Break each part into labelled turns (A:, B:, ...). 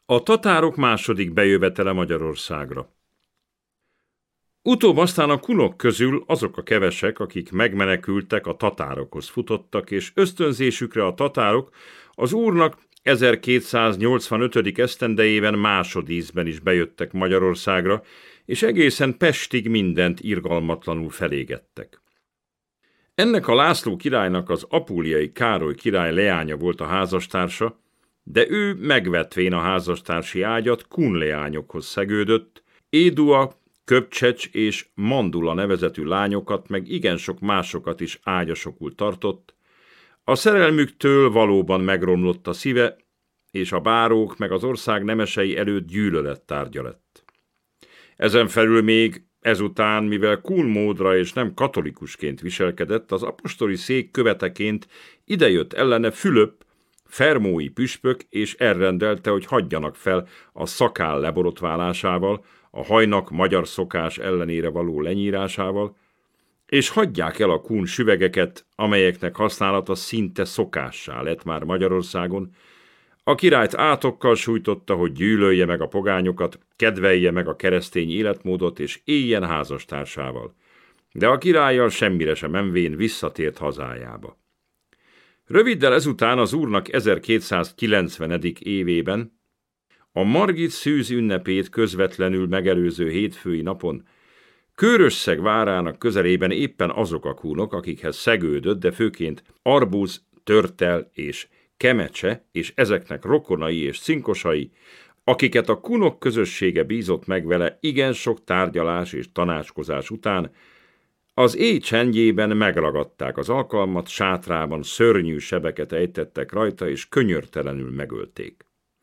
A: A tatárok második bejövetele Magyarországra. Utóbb aztán a kunok közül azok a kevesek, akik megmenekültek, a tatárokhoz futottak, és ösztönzésükre a tatárok az úrnak 1285. esztendejében másodízben is bejöttek Magyarországra, és egészen Pestig mindent irgalmatlanul felégettek. Ennek a László királynak az apuliai Károly király leánya volt a házastársa, de ő megvetvén a házastársi ágyat kun leányokhoz szegődött, Édua, Köpcsecs és Mandula nevezetű lányokat, meg igen sok másokat is ágyasokul tartott. A szerelmüktől valóban megromlott a szíve, és a bárók meg az ország nemesei előtt gyűlölet tárgya lett. Ezen felül még ezután, mivel kun módra és nem katolikusként viselkedett, az apostoli szék követeként idejött ellene Fülöp, fermói püspök, és elrendelte, hogy hagyjanak fel a szakál leborotválásával, a hajnak magyar szokás ellenére való lenyírásával, és hagyják el a kun süvegeket, amelyeknek használata szinte szokássá lett már Magyarországon. A királyt átokkal sújtotta, hogy gyűlölje meg a pogányokat, kedvelje meg a keresztény életmódot, és éljen házastársával. De a királlyal semmire sem menvén visszatért hazájába. Röviddel ezután az úrnak 1290. évében, a Margit szűz ünnepét közvetlenül megelőző hétfői napon, Kőrösszeg várának közelében éppen azok a kunok, akikhez szegődött, de főként Arbusz, Törtel és Kemecse, és ezeknek rokonai és cinkosai, akiket a kunok közössége bízott meg vele igen sok tárgyalás és tanácskozás után, az éj csendjében megragadták az alkalmat, sátrában szörnyű sebeket ejtettek rajta, és könyörtelenül megölték.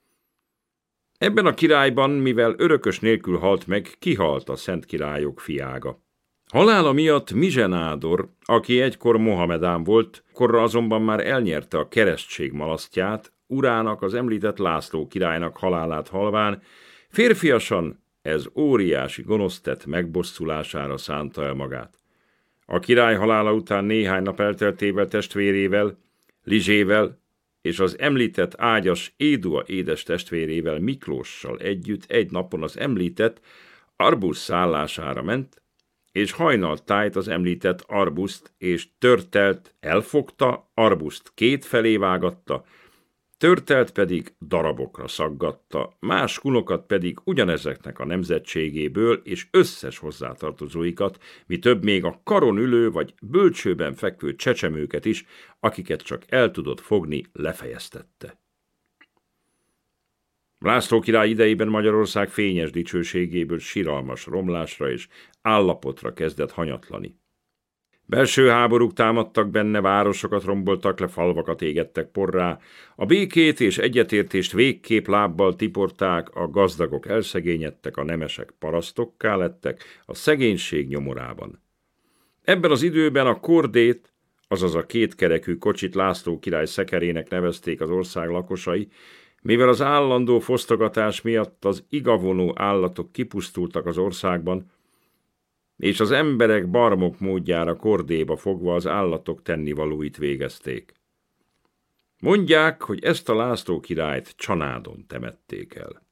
A: Ebben a királyban, mivel örökös nélkül halt meg, kihalt a szent királyok fiága. Halála miatt Mizsenádor, aki egykor Mohamedán volt, korra azonban már elnyerte a keresztség malasztját, urának, az említett László királynak halálát halván, férfiasan ez óriási gonosz tett megbosszulására szánta el magát. A király halála után néhány nap elteltével testvérével, Lizsével és az említett ágyas Édua édes testvérével, Miklóssal együtt egy napon az említett Arbusz szállására ment, és hajnaltájt az említett Arbuszt és Törtelt elfogta, Arbuszt kétfelé vágatta, Törtelt pedig darabokra szaggatta, más kunokat pedig ugyanezeknek a nemzetségéből és összes hozzátartozóikat, mi több még a karon ülő vagy bölcsőben fekvő csecsemőket is, akiket csak el tudott fogni, lefejeztette. László király idejében Magyarország fényes dicsőségéből siralmas romlásra és állapotra kezdett hanyatlani. Belső háborúk támadtak benne, városokat romboltak le, falvakat égettek porrá, a békét és egyetértést végképp lábbal tiporták, a gazdagok elszegényedtek, a nemesek parasztokká lettek, a szegénység nyomorában. Ebben az időben a kordét, azaz a kétkerekű kocsit László király szekerének nevezték az ország lakosai, mivel az állandó fosztogatás miatt az igavonó állatok kipusztultak az országban, és az emberek barmok módjára kordéba fogva az állatok tennivalóit végezték. Mondják, hogy ezt a László királyt Csanádon temették el.